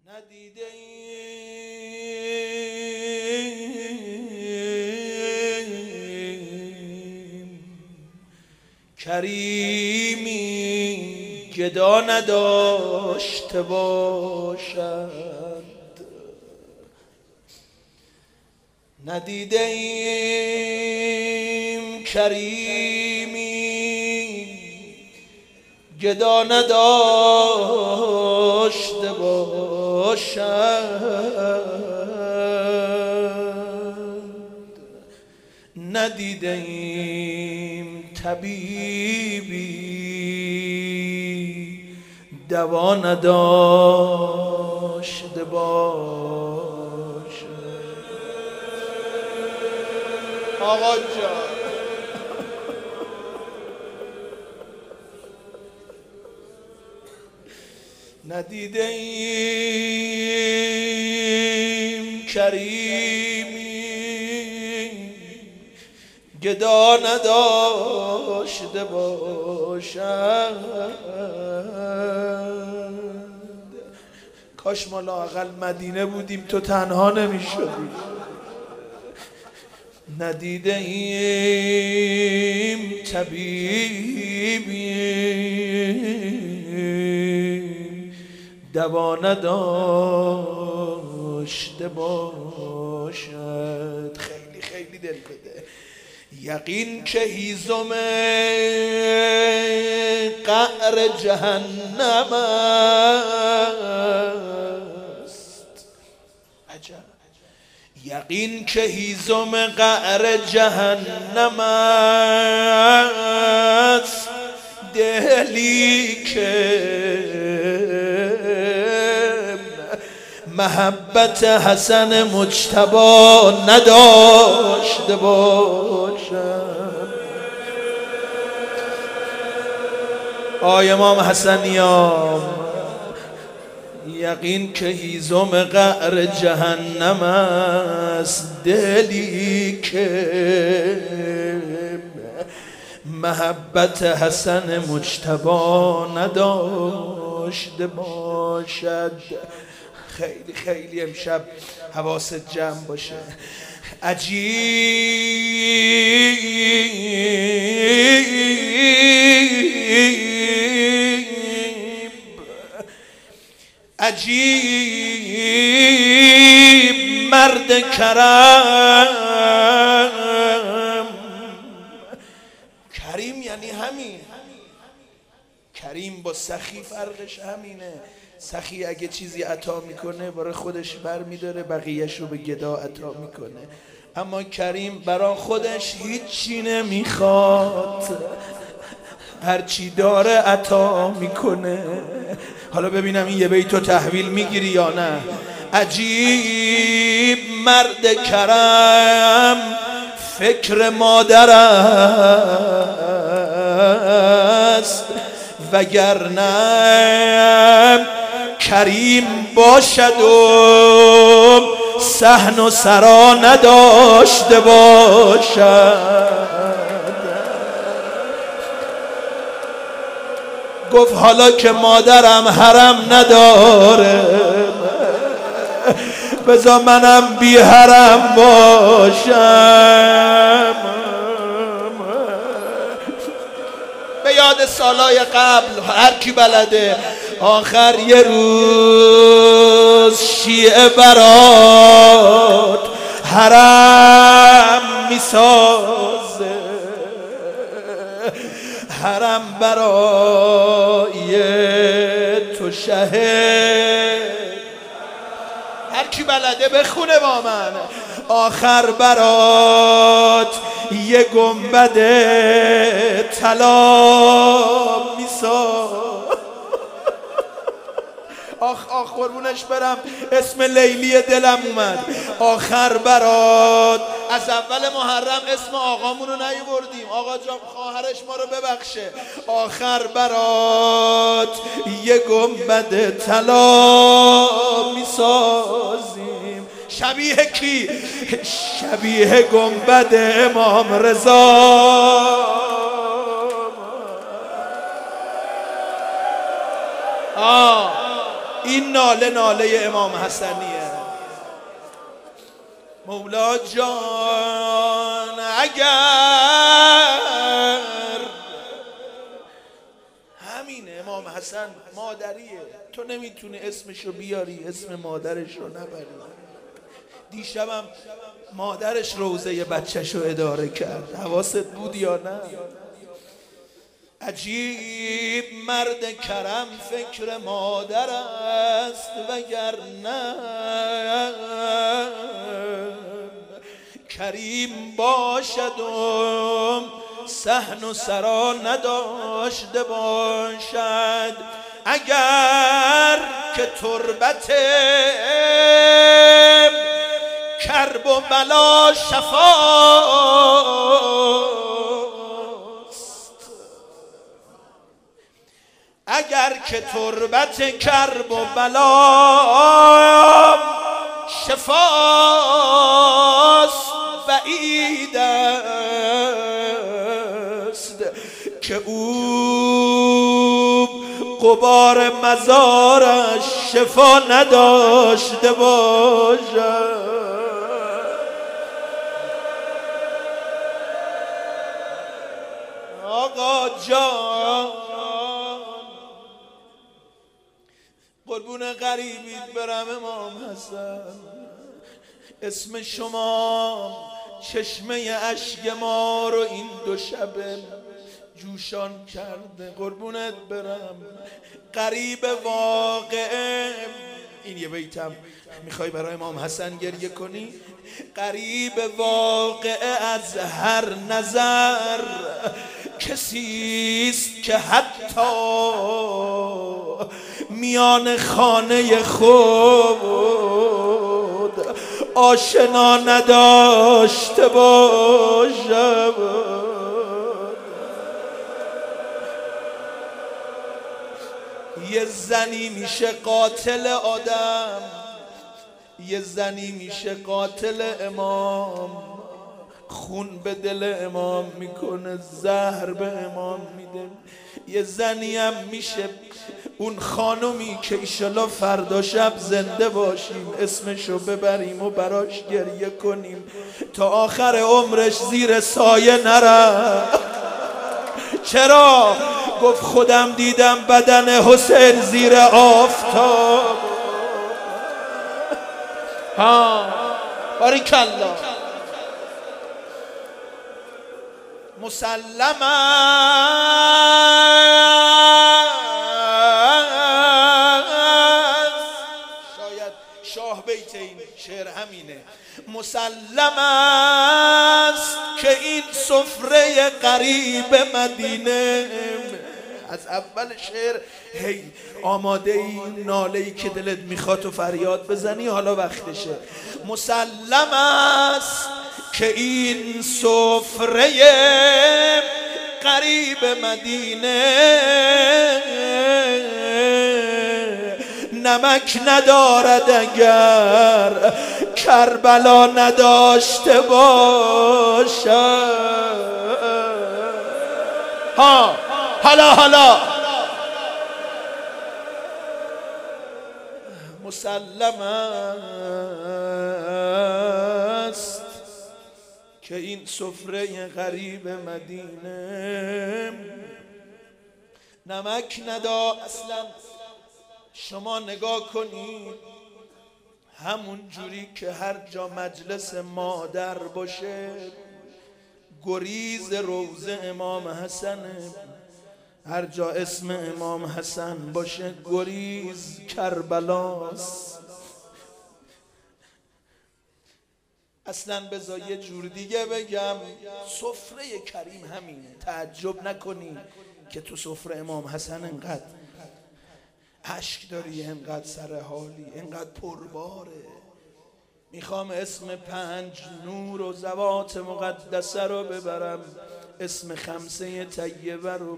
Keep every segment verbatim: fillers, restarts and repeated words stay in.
ندیده ایم کریمی گدا نداشته باشد، ندیده ایم کریمی گدا نداشته باشد، ندیده ایم طبیبی دوا نداشته باشد. آقا جان ندیده ایم کریمی گدا نداشته باشد، کاش ما لااقل مدینه بودیم تو تنها نمیشدی. ندیده ایم طبیبی دوا نداشته باشد. خیلی خیلی دل بده. یقین که هیزم قعر جهنم است، عجب. یقین که هیزم قعر جهنم است، دلی که محبت حسن مجتبی نداشته باشد. آی امام حسنیام، یقین که هیزم قعر جهنم است، دلی که محبت حسن مجتبی نداشته باشد. خیلی خیلی امشب حواست جمع باشه. عجیب عجیب مرد کرم. کریم یعنی همین. کریم با سخی فرقش همینه. سخی اگه چیزی عطا میکنه برای خودش بر میداره، بقیهش رو به گدا عطا میکنه. اما کریم برای خودش هیچی نمیخواد، هرچی داره عطا میکنه. حالا ببینم این یه بیتو تحویل میگیری یا نه. عجیب مرد کرم فکر مادر است، وگرنه کریم باشد و صحن و سرا نداشته باشد. گفت حالا که مادرم حرم نداره، بذار منم بی حرم باشم. به یاد سالای قبل هر کی بلده، آخر یه روز شیعه برات حرم میسازه، حرم برای تو شهد. هر کی بلده بخونه با من. آخر برات یه گنبد طلا میسازه. آخ آخ قربونش برم، اسم لیلی دلم اومد. آخر برات از اول محرم اسم آقامون رو نیوردیم، آقا جان خواهرش ما رو ببخشه. آخر برات یه گنبد طلا میسازیم. شبیه کی؟ شبیه گنبد امام رضا. آه این ناله ناله امام حسنیه. مولا جان اگر همینه، امام حسن مادریه، تو نمیتونی اسمشو بیاری اسم مادرش رو نبری. دیشبم مادرش روزه بچه‌شو اداره کرد، حواست بود یا نه؟ عجیب مرد کرم فکر مادر است وگرنه کریم باشد و صحن و سرا نداشته باشد. اگر که تربت کرب و بلا شفاست، اگر که تربت کرب و بلا شفاست، بعید است که او غبار مزارش شفا نداشته باشد. آقا جان قربون غریبیت برم امام حسن، اسم شما چشمه اشک ما رو این دو شبه جوشان کرده. قربونت برم، غریب واقعه. این یه بیتم میخوای برای امام حسن گریه کنی؟ غریب واقعه از هر نظر کسیست که حتی میان خانه خود آشنا نداشته باشم. یه زنی میشه قاتل آدم، یه زنی میشه قاتل امام، خون به دل امام میکنه، زهر به امام میده. یه زنی هم میشه اون خانومی که ایشالا فردا شب زنده باشیم اسمشو ببریم و براش گریه کنیم تا آخر عمرش زیر سایه نره. چرا؟ گفت خودم دیدم بدن حسین زیر آفتاب. ها باریکالله. مسلم است، شاید شاه بیت این شعر همینه، مسلم است که این سفره غریب مدینه. از اول شعر هی آماده ای ناله‌ای که دلت میخواد و فریاد بزنی، حالا وقتشه. مسلم است که این سفره غریب مدینه نمک ندارد اگر کربلا نداشته باشد. ها حالا حالا مسلم است که این سفره غریب مدینه نمک ندا. اصلا شما نگاه کنید همون جوری که هر جا مجلس مادر باشه گریز روضه امام حسنه، هر جا اسم امام حسن باشه گریز کربلاست. اصلا بذار یه جور دیگه بگم، سفره کریم همینه. تعجب نکنی که تو سفره امام حسن انقدر اشک داری، انقدر سر حالی، انقدر پرباره. میخوام اسم پنج نور و ذوات مقدسه رو ببرم، اسم خمسه طیبه رو.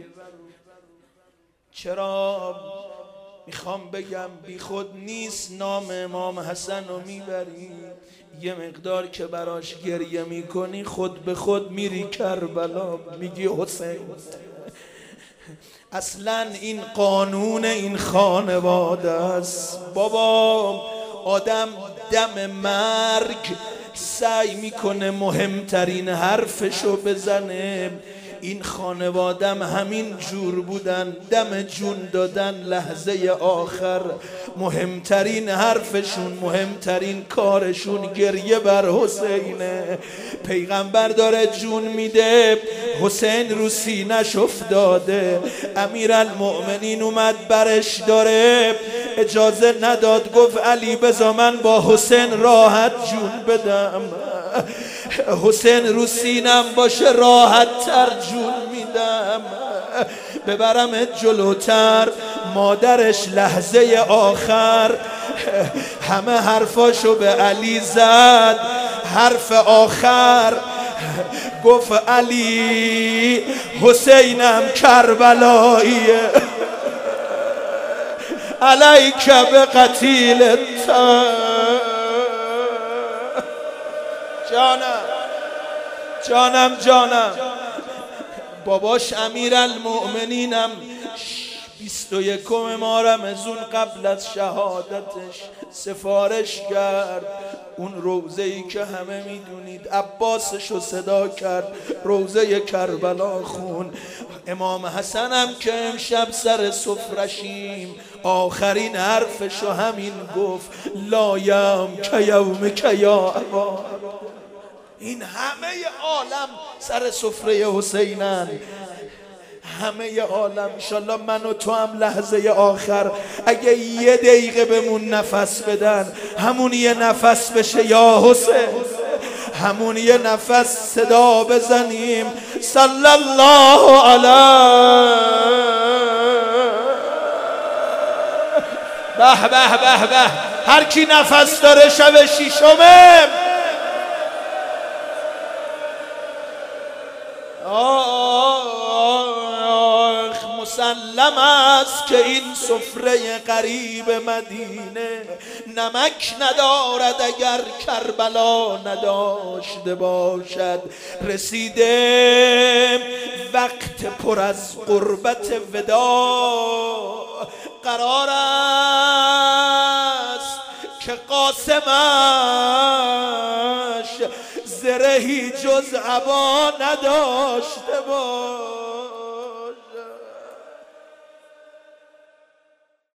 چرا؟ میخوام بگم بی خود نیست نام امام حسن رو میبری، یه مقدار که براش گریه میکنی خود به خود میری کربلا، میگی حسین اصلا این قانون این خانواده است. بابا آدم دم مرگ سعی میکنه مهمترین حرفشو بزنه. این خانوادم همین جور بودن، دم جون دادن لحظه آخر مهمترین حرفشون، مهمترین کارشون گریه بر حسینه. پیغمبر داره جون میده، حسین رو سینه‌ش افتاده، امیرالمؤمنین اومد برش داره اجازه نداد، گفت علی بذار من با حسین راحت جون بدم. حسین رو سینم باشه راحت تر جون میدم، ببرمت جلوتر. مادرش لحظه آخر همه حرفاشو به علی زد، حرف آخر گفت علی حسینم کربلاییه، علیک به قتیل تا. جانم جانم جانم باباش امیرالمؤمنینم بیست و یکم ماه رمضان قبل از شهادتش سفارش کرد. اون روزه‌ای که همه میدونید عباسشو صدا کرد، روزه کربلا خون. امام حسن هم که امشب سر سفرشیم آخرین حرفشو همین گفت، لا یوم که یوم که یا ابا. این همه عالم سر سفره حسینن، همه عالم. انشالله من و تو هم لحظه آخر اگه یه دقیقه بمون نفس بدن، همون یه نفس بشه یا حسین، همون یه نفس صدا بزنیم صلی الله علیه. به به به به، هر کی نفس داره شب شیشمه. مسلم است که این سفره غریب مدینه نمک ندارد اگر کربلا نداشته باشد. رسیده وقت پر از قربت وداع، قرار است که قاسمش زرهی جز عبا نداشته باش.